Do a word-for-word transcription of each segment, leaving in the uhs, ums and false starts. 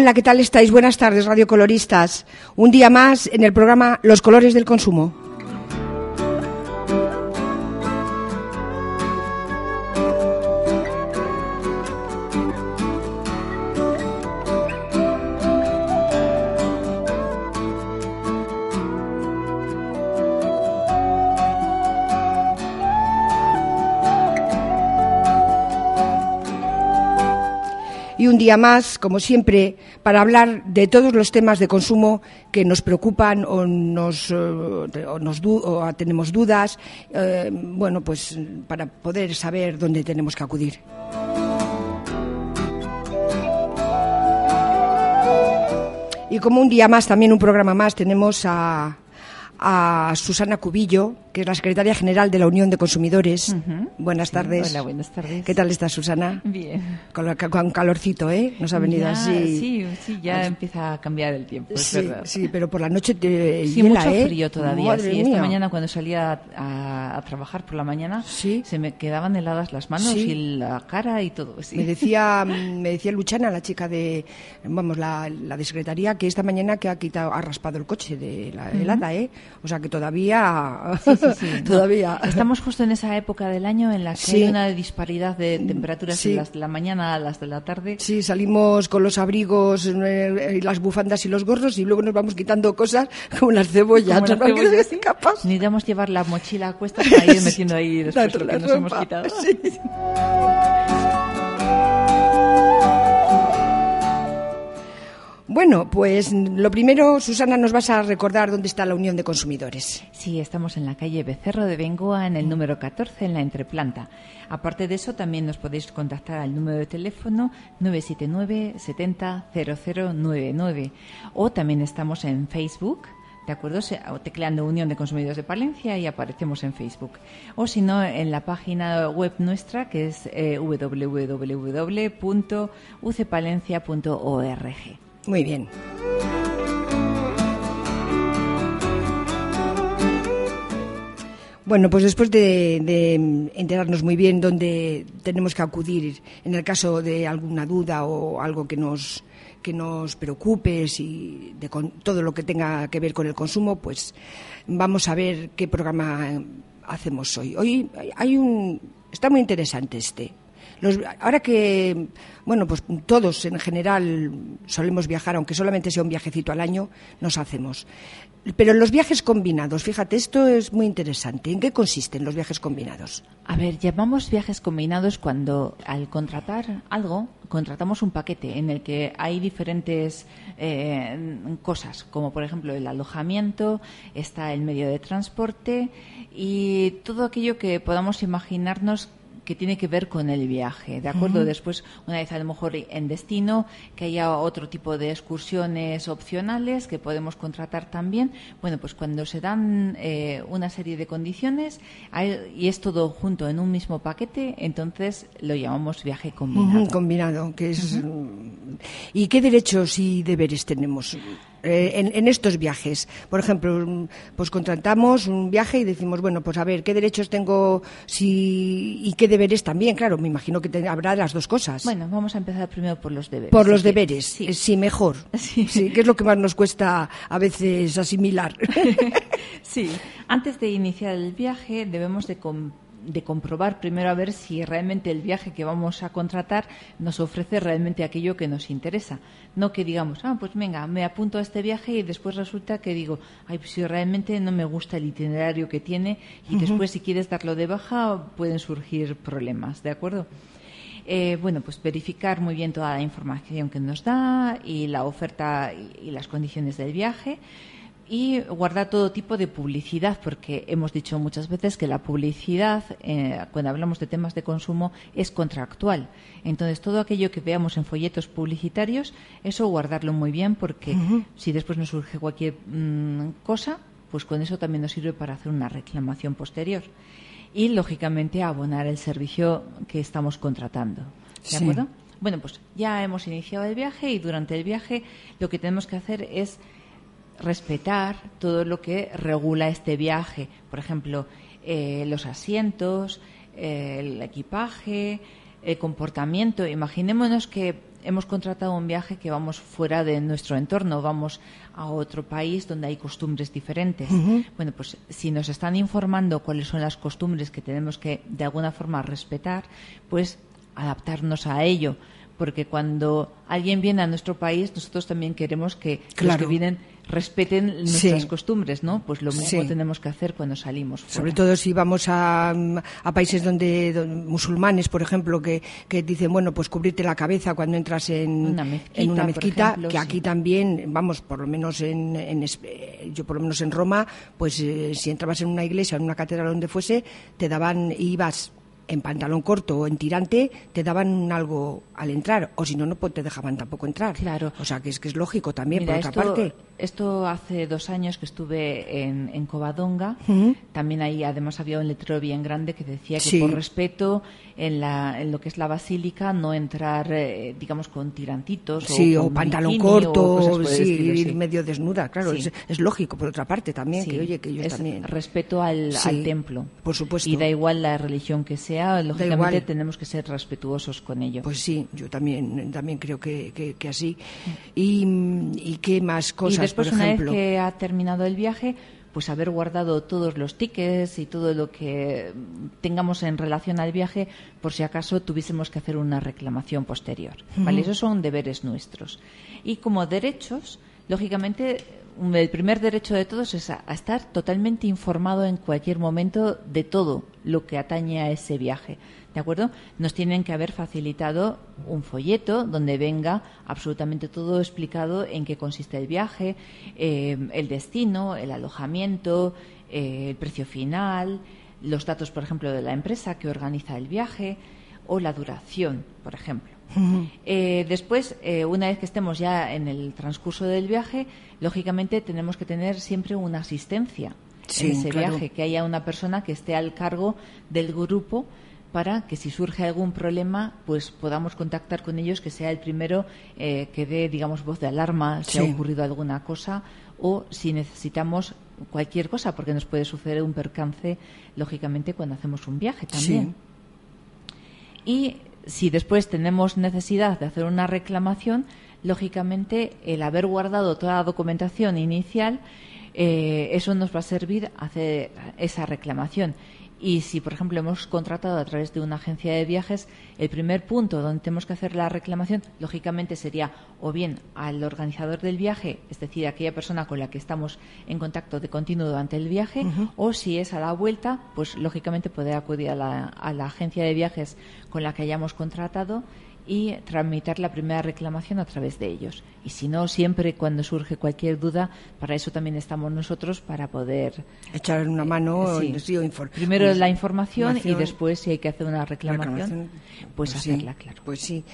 Hola, ¿qué tal estáis? Buenas tardes, radiocoloristas. Un día más en el programa Los colores del consumo. Y un día más, como siempre, para hablar de todos los temas de consumo que nos preocupan o nos, o nos du- o tenemos dudas, eh, bueno, pues para poder saber dónde tenemos que acudir. Y como un día más, también un programa más, tenemos a, a Susana Cubillo, que es la secretaria general de la Unión de Consumidores. Uh-huh. Buenas Sí, tardes. Hola, buenas tardes. ¿Qué tal estás, Susana? Bien. Con, la, con calorcito, ¿eh? Nos ha venido Ya, así. Sí, sí, ya As... empieza a cambiar el tiempo, es sí, verdad. Sí, pero por la noche te Sí, hiela, mucho ¿eh? frío todavía. Madre sí, mía. Esta mañana cuando salía a, a trabajar por la mañana, ¿Sí? se me quedaban heladas las manos ¿Sí? y la cara y todo. Sí. Me decía, me decía Luchana, la chica de, vamos, la, la de secretaría, que esta mañana que ha quitado, ha raspado el coche de la helada, uh-huh. ¿eh? O sea que todavía, sí, sí, sí. todavía. No, estamos justo en esa época del año en la que sí. hay una disparidad de temperaturas sí. de las de la mañana a las de la tarde. Sí, salimos con los abrigos, eh, las bufandas y los gorros y luego nos vamos quitando cosas como las cebollas. Como las cebollas, ¿sí? Necesitamos llevar la mochila a cuestas para ir metiendo ahí después lo que nos hemos quitado. Sí. Bueno, pues lo primero, Susana, nos vas a recordar dónde está la Unión de Consumidores. Sí, estamos en la calle Becerro de Bengoa, en el número catorce, en la entreplanta. Aparte de eso, también nos podéis contactar al número de teléfono nueve siete nueve, setenta, cero cero nueve nueve. O también estamos en Facebook, ¿de acuerdo? Tecleando Unión de Consumidores de Palencia y aparecemos en Facebook. O si no, en la página web nuestra, que es eh, doble u doble u doble u punto u c palencia punto org. Muy bien. Bueno, pues después de, de enterarnos muy bien dónde tenemos que acudir en el caso de alguna duda o algo que nos que nos preocupe, si de con, todo lo que tenga que ver con el consumo, pues vamos a ver qué programa hacemos hoy. Hoy hay un está muy interesante este. Los, ahora que, bueno, pues todos en general solemos viajar, aunque solamente sea un viajecito al año, nos hacemos. Pero los viajes combinados, fíjate, esto es muy interesante. ¿En qué consisten los viajes combinados? A ver, llamamos viajes combinados cuando al contratar algo, contratamos un paquete en el que hay diferentes eh, cosas, como por ejemplo el alojamiento, está el medio de transporte y todo aquello que podamos imaginarnos que tiene que ver con el viaje, ¿de acuerdo? Uh-huh. Después, una vez a lo mejor en destino, que haya otro tipo de excursiones opcionales que podemos contratar también. Bueno, pues cuando se dan eh, una serie de condiciones hay, y es todo junto en un mismo paquete, entonces lo llamamos viaje combinado. Uh-huh, combinado, que es... Uh-huh. ¿Y qué derechos y deberes tenemos eh, en, en estos viajes? Por ejemplo, pues contratamos un viaje y decimos, bueno, pues a ver, ¿qué derechos tengo si y qué deberes también? Claro, me imagino que te, habrá las dos cosas. Bueno, vamos a empezar primero por los deberes. Por los deberes, sí, sí mejor. Sí. Sí, que es lo que más nos cuesta a veces asimilar. Sí, antes de iniciar el viaje debemos de comp- de comprobar primero a ver si realmente el viaje que vamos a contratar nos ofrece realmente aquello que nos interesa. No que digamos, ah, pues venga, me apunto a este viaje y después resulta que digo, ay, pues si realmente no me gusta el itinerario que tiene y uh-huh. después si quieres darlo de baja pueden surgir problemas, ¿de acuerdo? Eh, bueno, pues verificar muy bien toda la información que nos da y la oferta y, y las condiciones del viaje. Y guardar todo tipo de publicidad, porque hemos dicho muchas veces que la publicidad, eh, cuando hablamos de temas de consumo, es contractual. Entonces, todo aquello que veamos en folletos publicitarios, eso guardarlo muy bien, porque uh-huh. si después nos surge cualquier mmm, cosa, pues con eso también nos sirve para hacer una reclamación posterior. Y, lógicamente, abonar el servicio que estamos contratando. ¿De sí. acuerdo? Bueno, pues ya hemos iniciado el viaje y durante el viaje lo que tenemos que hacer es respetar todo lo que regula este viaje, por ejemplo, eh, los asientos, eh, el equipaje, el comportamiento. Imaginémonos que hemos contratado un viaje que vamos fuera de nuestro entorno, vamos a otro país donde hay costumbres diferentes. Uh-huh. Bueno, pues si nos están informando cuáles son las costumbres que tenemos que de alguna forma respetar, pues adaptarnos a ello. Porque cuando alguien viene a nuestro país, nosotros también queremos que claro. los que vienen respeten nuestras sí. costumbres, ¿no? Pues lo mismo sí. tenemos que hacer cuando salimos fuera. Sobre todo si vamos a, a países donde, donde musulmanes, por ejemplo, que, que dicen, bueno, pues cubrirte la cabeza cuando entras en una mezquita, en una mezquita ejemplo, que sí. aquí también, vamos, por lo menos en, en yo por lo menos en Roma, pues eh, si entrabas en una iglesia, en una catedral, donde fuese, te daban, ibas en pantalón corto o en tirante, te daban algo al entrar, o si no, no te dejaban tampoco entrar. Claro. O sea, que es que es lógico también. Mira, por otra esto, parte. Esto hace dos años que estuve en, en Covadonga, uh-huh. también ahí además había un letrero bien grande que decía que sí. por respeto en, la, en lo que es la basílica no entrar, eh, digamos, con tirantitos sí, o, o con pantalón corto, o sí, estilo, ir sí. medio desnuda, claro, sí. es, es lógico por otra parte también, sí. que oye, que ellos es también... respeto al, sí, al templo. Por supuesto. Y da igual la religión que sea, lógicamente tenemos que ser respetuosos con ello. Pues sí, yo también también creo que, que, que así. Y, ¿Y qué más cosas, y después, por ejemplo? Una vez que ha terminado el viaje, pues haber guardado todos los tickets y todo lo que tengamos en relación al viaje, por si acaso tuviésemos que hacer una reclamación posterior. ¿Vale? Uh-huh. Esos son deberes nuestros. Y como derechos, lógicamente, el primer derecho de todos es a, a estar totalmente informado en cualquier momento de todo lo que atañe a ese viaje. ¿De acuerdo? Nos tienen que haber facilitado un folleto donde venga absolutamente todo explicado en qué consiste el viaje, eh, el destino, el alojamiento, eh, el precio final, los datos, por ejemplo, de la empresa que organiza el viaje o la duración, por ejemplo. Uh-huh. Eh, después, eh, una vez que estemos ya en el transcurso del viaje, lógicamente tenemos que tener siempre una asistencia sí, en ese claro. viaje, que haya una persona que esté al cargo del grupo para que si surge algún problema, pues podamos contactar con ellos, que sea el primero eh, que dé, digamos, voz de alarma si sí. ha ocurrido alguna cosa o si necesitamos cualquier cosa, porque nos puede suceder un percance, lógicamente, cuando hacemos un viaje también. Sí. Y si después tenemos necesidad de hacer una reclamación, lógicamente, el haber guardado toda la documentación inicial, eh, eso nos va a servir a hacer esa reclamación. Y si, por ejemplo, hemos contratado a través de una agencia de viajes, el primer punto donde tenemos que hacer la reclamación, lógicamente, sería o bien al organizador del viaje, es decir, aquella persona con la que estamos en contacto de continuo durante el viaje, uh-huh. o si es a la vuelta, pues lógicamente poder acudir a la, a la agencia de viajes con la que hayamos contratado y tramitar la primera reclamación a través de ellos. Y si no, siempre cuando surge cualquier duda, para eso también estamos nosotros, para poder echar una mano. Eh, sí. Sí, infor- primero pues, la información, información y después, si hay que hacer una reclamación, reclamación pues, pues hacerla, sí, claro. Pues sí.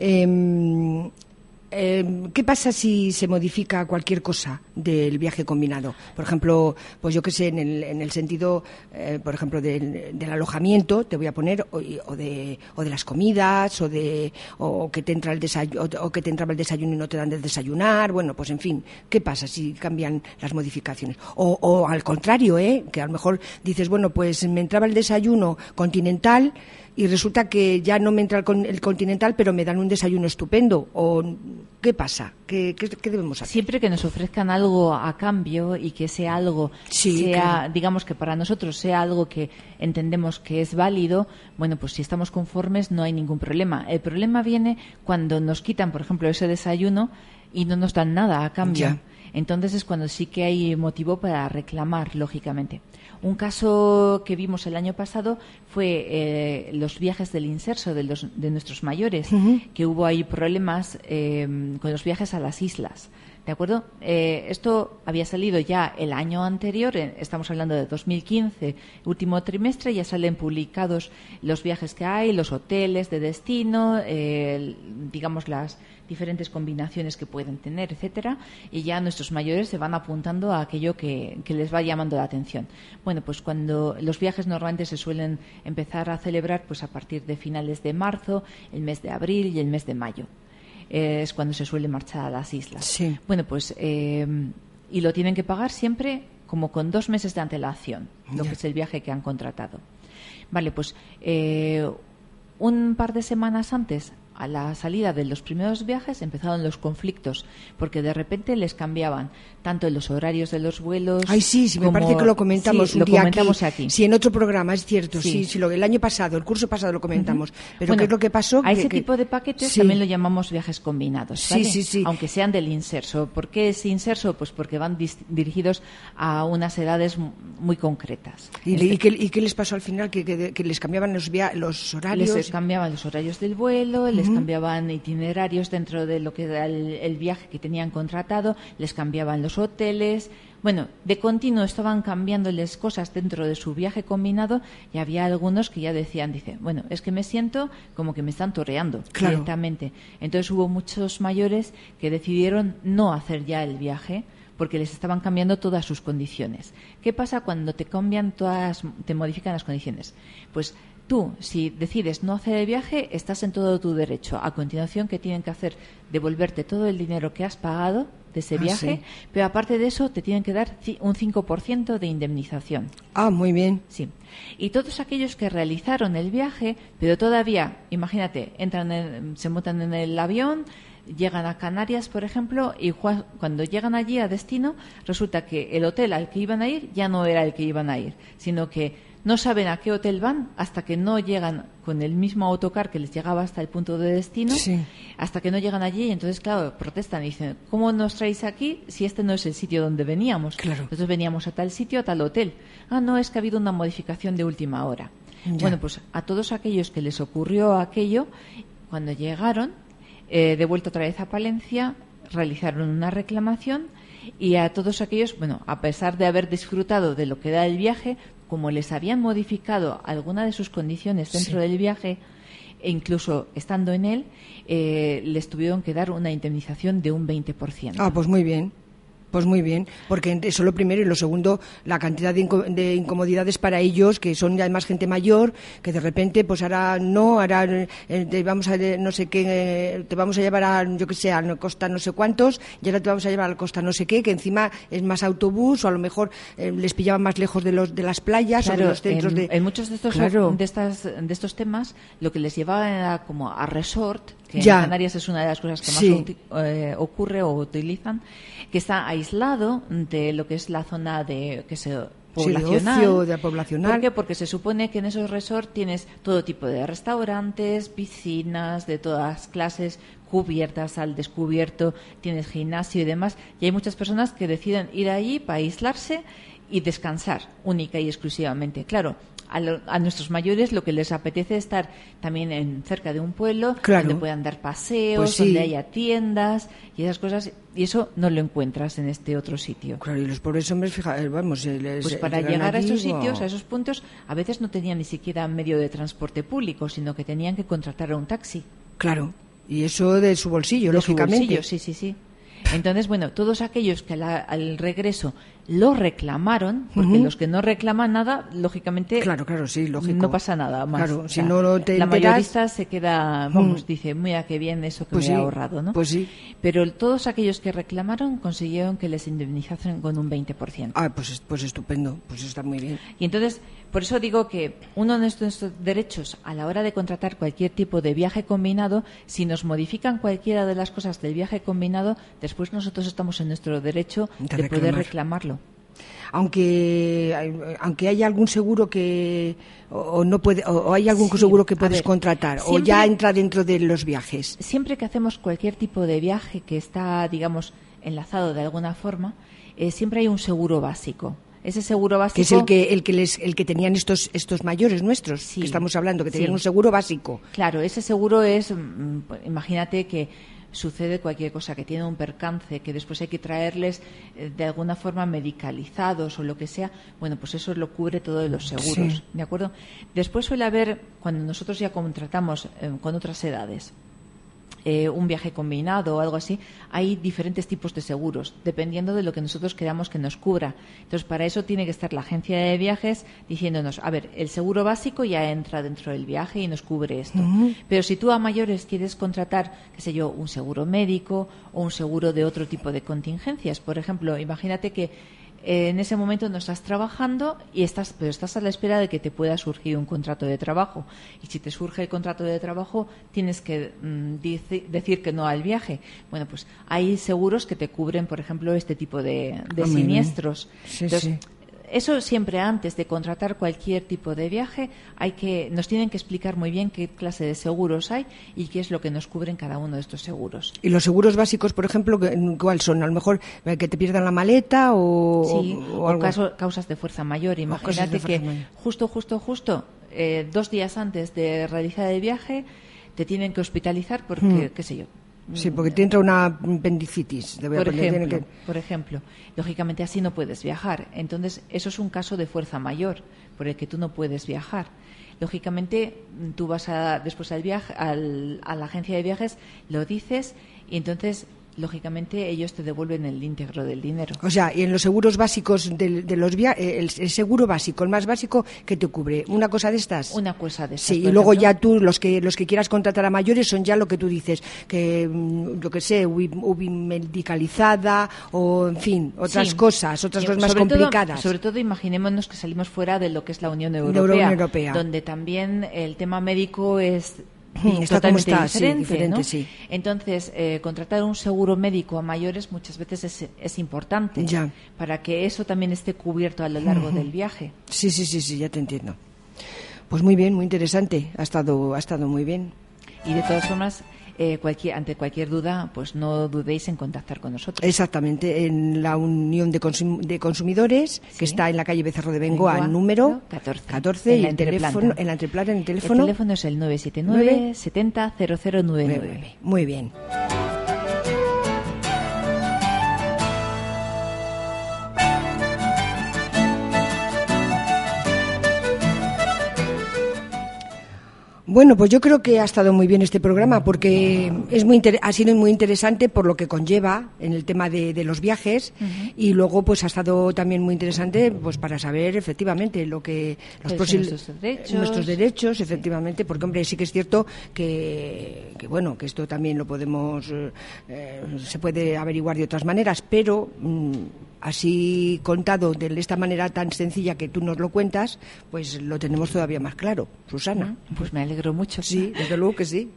Eh, Eh, ¿Qué pasa si se modifica cualquier cosa del viaje combinado? Por ejemplo, pues yo qué sé, en el, en el sentido, eh, por ejemplo, del, del alojamiento, te voy a poner, o, o, de, o de las comidas, o de o que te entra el desayuno, o, o que te entraba el desayuno y no te dan de desayunar. Bueno, pues en fin, ¿qué pasa si cambian las modificaciones? O, o al contrario, ¿eh? Que a lo mejor dices, bueno, pues me entraba el desayuno continental y resulta que ya no me entra el, con, el continental, pero me dan un desayuno estupendo. ¿O qué pasa? ¿Qué, qué, qué debemos hacer? Siempre que nos ofrezcan algo a cambio y que sea algo, sí, sea, claro. digamos que para nosotros sea algo que entendemos que es válido, bueno, pues si estamos conformes no hay ningún problema. El problema viene cuando nos quitan, por ejemplo, ese desayuno y no nos dan nada a cambio. Ya. Entonces es cuando sí que hay motivo para reclamar, lógicamente. Un caso que vimos el año pasado fue eh, los viajes del inserso de, los, de nuestros mayores, uh-huh. que hubo ahí problemas eh, con los viajes a las islas. ¿De acuerdo? Eh, esto había salido ya el año anterior, eh, estamos hablando de dos mil quince, último trimestre, ya salen publicados los viajes que hay, los hoteles de destino, eh, digamos las diferentes combinaciones que pueden tener, etcétera, y ya nuestros mayores se van apuntando a aquello que, que les va llamando la atención. Bueno, pues cuando los viajes normalmente se suelen empezar a celebrar pues a partir de finales de marzo, el mes de abril y el mes de mayo. Eh, es cuando se suele marchar a las islas. Sí. Bueno, pues eh, y lo tienen que pagar siempre como con dos meses de antelación, lo yeah. que es el viaje que han contratado. Vale, pues eh, un par de semanas antes a la salida de los primeros viajes empezaron los conflictos, porque de repente les cambiaban tanto los horarios de los vuelos. Ay, sí, sí, me como... parece que lo comentamos sí, un lo día comentamos aquí. aquí. Sí, en otro programa, es cierto. Sí, sí, sí lo, el año pasado, el curso pasado lo comentamos. Uh-huh. Pero bueno, ¿qué es lo que pasó? A que, ese que... tipo de paquetes sí. también lo llamamos viajes combinados, ¿vale? Sí, sí, sí. Aunque sean del inserso. ¿Por qué es inserso? Pues porque van dis- dirigidos a unas edades muy concretas. ¿Y, este... ¿y, qué, ¿Y qué les pasó al final? ¿Que, que, que les cambiaban los, via- los horarios? Les cambiaban los horarios del vuelo, uh-huh. les cambiaban itinerarios dentro de lo que era el, el viaje que tenían contratado, les cambiaban los hoteles. Bueno, de continuo estaban cambiándoles cosas dentro de su viaje combinado y había algunos que ya decían, dice, bueno, es que me siento como que me están toreando claro. directamente. Entonces hubo muchos mayores que decidieron no hacer ya el viaje porque les estaban cambiando todas sus condiciones. ¿Qué pasa cuando te cambian todas, te modifican las condiciones? Pues tú, si decides no hacer el viaje, estás en todo tu derecho. A continuación, ¿qué tienen que hacer? Devolverte todo el dinero que has pagado de ese viaje, ah, sí. pero aparte de eso te tienen que dar un cinco por ciento de indemnización. Ah, muy bien. Sí. Y todos aquellos que realizaron el viaje, pero todavía, imagínate, entran en, se montan en el avión, llegan a Canarias, por ejemplo, y cuando llegan allí a destino, resulta que el hotel al que iban a ir ya no era el que iban a ir, sino que no saben a qué hotel van hasta que no llegan con el mismo autocar que les llegaba hasta el punto de destino, sí. hasta que no llegan allí y entonces, claro, protestan y dicen, ¿cómo nos traéis aquí si este no es el sitio donde veníamos? Claro. Nosotros veníamos a tal sitio, a tal hotel. Ah, no, es que ha habido una modificación de última hora. Ya. Bueno, pues a todos aquellos que les ocurrió aquello, cuando llegaron, eh, de vuelta otra vez a Palencia, realizaron una reclamación y a todos aquellos, bueno, a pesar de haber disfrutado de lo que da el viaje, como les habían modificado alguna de sus condiciones dentro sí. del viaje, e incluso estando en él, eh, les tuvieron que dar una indemnización de un veinte por ciento. Ah, pues muy bien. Pues muy bien, porque eso lo primero y lo segundo, la cantidad de, inco- de incomodidades para ellos, que son además gente mayor, que de repente, pues ahora no, ahora eh, te vamos a, no sé qué, eh, te vamos a llevar a, yo que sé, a Costa no sé cuántos, y ahora te vamos a llevar a Costa no sé qué, que encima es más autobús, o a lo mejor eh, les pillaban más lejos de los de las playas claro, o de los centros en, de... En muchos de estos, claro. de, estas, de estos temas, lo que les llevaba era como a resort, que ya. en Canarias es una de las cosas que más sí. uti- eh, ocurre o utilizan, que está aislado de lo que es la zona de que se poblacional. Sí, de ocio, de poblacional. ¿Por qué? Porque se supone que en esos resorts tienes todo tipo de restaurantes, piscinas de todas clases, cubiertas al descubierto, tienes gimnasio y demás, y hay muchas personas que deciden ir allí para aislarse y descansar única y exclusivamente. Claro, a, lo, a nuestros mayores lo que les apetece es estar también en cerca de un pueblo, claro. donde puedan dar paseos, pues sí. donde haya tiendas y esas cosas, y eso no lo encuentras en este otro sitio. Claro, y los pobres hombres, fíjate, vamos... Les, pues para llegar allí, a esos wow. sitios, a esos puntos, a veces no tenían ni siquiera medio de transporte público, sino que tenían que contratar a un taxi. Claro, y eso de su bolsillo, de lógicamente. Su bolsillo, sí, sí, sí. Entonces, bueno, todos aquellos que la, al regreso lo reclamaron, porque uh-huh. los que no reclaman nada, lógicamente claro, claro, sí, lógico. no pasa nada más. Claro, o si sea, no te la enteras... mayorista se queda, vamos, uh-huh. dice, mira qué bien eso que pues me sí, he ahorrado, ¿no? Pues sí. Pero todos aquellos que reclamaron consiguieron que les indemnizasen con un veinte por ciento. Ah, pues, pues estupendo, pues está muy bien. Y entonces, por eso digo que uno de nuestros derechos a la hora de contratar cualquier tipo de viaje combinado, si nos modifican cualquiera de las cosas del viaje combinado, después nosotros estamos en nuestro derecho de, de poder reclamarlo. Aunque aunque haya algún seguro que o, o no puede o, o hay algún sí, seguro que puedes ver, contratar siempre, o ya entra dentro de los viajes. Siempre que hacemos cualquier tipo de viaje que está, digamos, enlazado de alguna forma, eh, siempre hay un seguro básico. Ese seguro básico que es el que el que les el que tenían estos estos mayores nuestros, sí, que estamos hablando, que tenían sí. un seguro básico. Claro, ese seguro es, imagínate que sucede cualquier cosa, que tiene un percance, que después hay que traerles eh, de alguna forma medicalizados o lo que sea, bueno, pues eso lo cubre todos los seguros, sí. ¿de acuerdo? Después suele haber, cuando nosotros ya contratamos eh, con otras edades, eh, un viaje combinado o algo así, hay diferentes tipos de seguros, dependiendo de lo que nosotros queramos que nos cubra. Entonces, para eso tiene que estar la agencia de viajes diciéndonos, a ver, el seguro básico ya entra dentro del viaje y nos cubre esto. Uh-huh. Pero si tú a mayores quieres contratar, qué sé yo, un seguro médico o un seguro de otro tipo de contingencias, por ejemplo, imagínate que eh, en ese momento no estás trabajando y estás, pero estás a la espera de que te pueda surgir un contrato de trabajo. Y si te surge el contrato de trabajo, tienes que mm, dice, decir que no al viaje. Bueno, pues hay seguros que te cubren, por ejemplo, este tipo de, de ah, siniestros. Sí, Entonces, sí. eso siempre antes de contratar cualquier tipo de viaje hay que nos tienen que explicar muy bien qué clase de seguros hay y qué es lo que nos cubren cada uno de estos seguros. ¿Y los seguros básicos, por ejemplo, cuáles son? A lo mejor que te pierdan la maleta o, sí, o, o algo. Caso, causas de fuerza mayor. Imagínate que mayor. justo, justo, justo eh, dos días antes de realizar el viaje te tienen que hospitalizar porque, hmm. qué sé yo. Sí, porque te entra una apendicitis. Te voy por, a poner, ejemplo, que... por ejemplo, lógicamente así no puedes viajar. Entonces, eso es un caso de fuerza mayor por el que tú no puedes viajar. Lógicamente, tú vas a, después al viaje, al, a la agencia de viajes, lo dices y entonces, lógicamente, ellos te devuelven el íntegro del dinero. O sea, y en los seguros básicos de, de los viajes, el, el seguro básico, el más básico, ¿qué te cubre? ¿Una cosa de estas? Una cosa de estas. Sí, y luego ejemplo. ya tú, los que los que quieras contratar a mayores son ya lo que tú dices, que yo que sé, ubi medicalizada o, en fin, otras sí. cosas, otras cosas más sobre complicadas. Todo, sobre todo, imaginémonos que salimos fuera de lo que es la Unión Europea, la Unión Europea. donde también el tema médico es... Está como está, diferente, sí, diferente, ¿no? sí. Entonces, eh, contratar un seguro médico a mayores muchas veces es, es importante ya. para que eso también esté cubierto a lo largo uh-huh. del viaje. Sí, sí, sí, sí, ya te entiendo. Pues muy bien, muy interesante, ha estado, ha estado muy bien. Y de todas formas, eh, cualquier, ante cualquier duda, pues no dudéis en contactar con nosotros. Exactamente, en la Unión de, Consum de Consumidores, sí. que está en la calle Becerro de Bengoa, Bengoa número catorce, catorce y el teléfono, en la entreplanta, en el teléfono. El teléfono es el nueve siete nueve, setenta, cero cero nueve nueve. Muy bien. Bueno, pues yo creo que ha estado muy bien este programa porque es muy ha sido muy interesante por lo que conlleva en el tema de, de los viajes uh-huh. y luego pues ha estado también muy interesante pues para saber efectivamente lo que los próximos nuestros derechos, nuestros derechos efectivamente, porque hombre sí que es cierto que, que bueno que esto también lo podemos eh, se puede averiguar de otras maneras, pero mmm, así contado de esta manera tan sencilla que tú nos lo cuentas, pues lo tenemos todavía más claro, Susana. Pues me alegro mucho. Sí, desde luego que sí.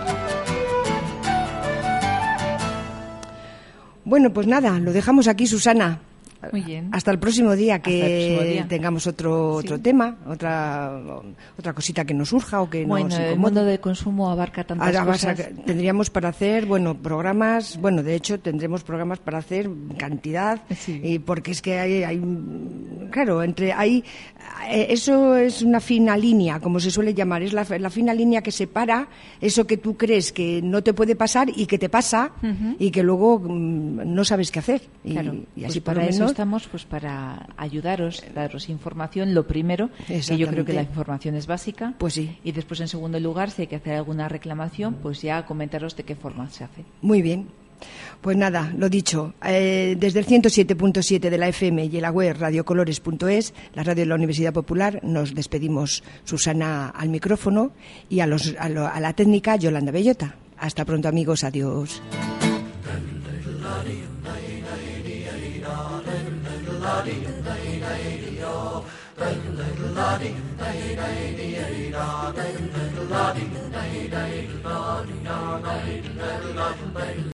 Bueno, pues nada, lo dejamos aquí, Susana. Muy bien. Hasta el próximo día, que próximo día. tengamos otro sí. otro tema, otra otra cosita que nos surja o que bueno, nos incomode. El mundo del consumo abarca tantas Ahora cosas. A, tendríamos para hacer, bueno, programas, bueno, de hecho tendremos programas para hacer cantidad, sí. y porque es que hay, hay claro, entre hay eso es una fina línea, como se suele llamar, es la, la fina línea que separa eso que tú crees que no te puede pasar y que te pasa uh-huh. y que luego mmm, no sabes qué hacer. Y, claro, y así pues por para lo menos, eso estamos pues para ayudaros, daros información, lo primero, que yo creo que la información es básica. Pues sí. Y después, en segundo lugar, si hay que hacer alguna reclamación, pues ya comentaros de qué forma se hace. Muy bien. Pues nada, lo dicho, eh, desde el ciento siete punto siete de la F M y en la web radiocolores punto es, la radio de la Universidad Popular, nos despedimos. Susana al micrófono y a, los, a, lo, a la técnica Yolanda Bellota. Hasta pronto, amigos, adiós.